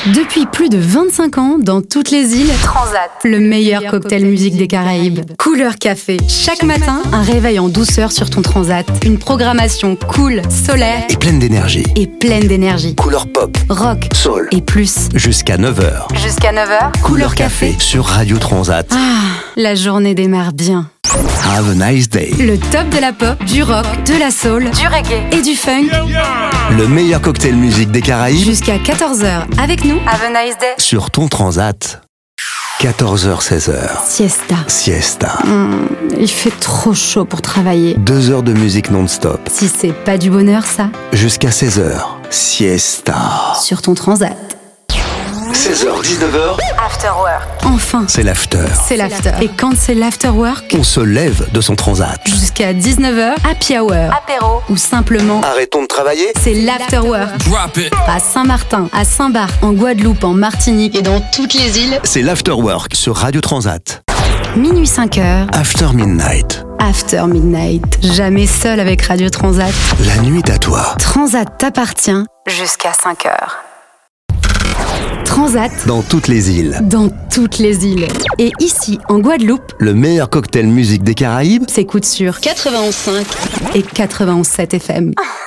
Depuis plus de 25 ans, dans toutes les îles, Transat, le meilleur cocktail musique des Caraïbes. Couleur café. Chaque matin, un réveil en douceur sur ton Transat. Une programmation cool, solaire et pleine d'énergie. Couleur pop, rock soul et plus. Jusqu'à 9h. jusqu'à 9h. Couleur café sur Radio Transat. La journée démarre bien. Have a nice day. Le top de la pop, du rock, de la soul Du reggae. et du funk. Le meilleur cocktail musique des Caraïbes Jusqu'à 14h. Avec nous, Have a nice day. sur ton Transat. 14h, 16h. siesta. Siesta. Il fait trop chaud pour travailler. 2 heures de musique non-stop. Si c'est pas du bonheur, ça, Jusqu'à 16h. Siesta. sur ton Transat. 16h, 19h. After work. Enfin, C'est l'after. c'est l'after. Et quand c'est l'after work, On se lève de son Transat. jusqu'à 19h, happy hour. Apéro. Ou simplement, Arrêtons de travailler. c'est l'after work. À Saint-Martin, à Saint-Barth, en Guadeloupe, en Martinique et dans toutes les îles. C'est l'after work sur Radio Transat. Minuit 5h, After Midnight. after midnight. Jamais seul avec Radio Transat. La nuit est à toi. Transat t'appartient. Jusqu'à 5h. Transat Dans toutes les îles. dans toutes les îles. Et ici, en Guadeloupe, Le meilleur cocktail musique des Caraïbes. s'écoute sur 91.5 et 91.7 FM.